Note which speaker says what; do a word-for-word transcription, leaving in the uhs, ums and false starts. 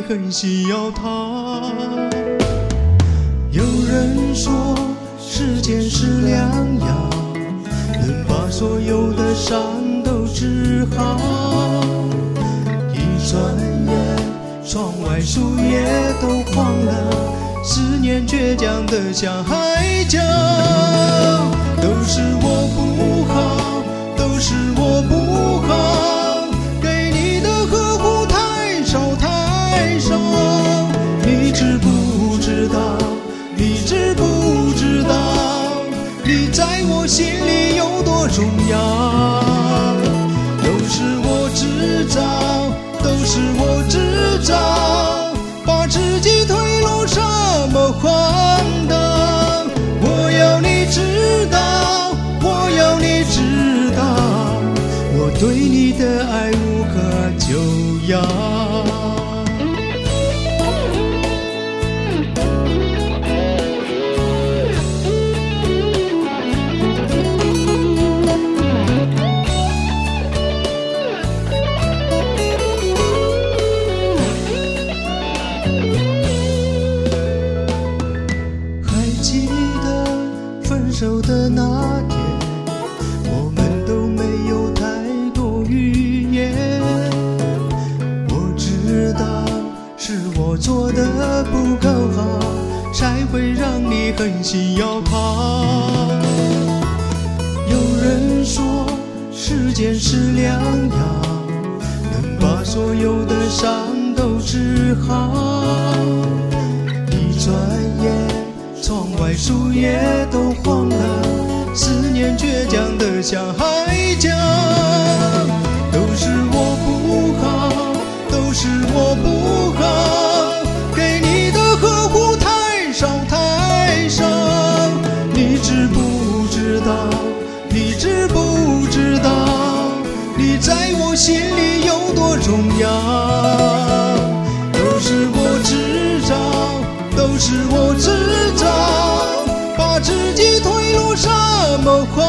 Speaker 1: 很需要他。有人说时间是良药，能把所有的伤都治好。一转眼窗外树叶都黄了，思念倔强的像海角。都是我不好，都是我不好，给你的呵护太少太少。你知不知道，你知不知道，你在我心里有多重要。都是我制造，都是我制造，把自己推入什么荒岛。我要你知道，我要你知道，我对你的爱无可救药。分手的那天，我们都没有太多语言。我知道是我做的不够好，才会让你很需要他。有人说时间是良药，能把所有的伤都治好。一转眼窗外树叶都黄了，思念倔强的像海角。都是我不好，都是我不好，给你的呵护太少太少。你知不知道，你知不知道，你在我心里有多重要。都是我制造，都是我制造，把自己推入什么荒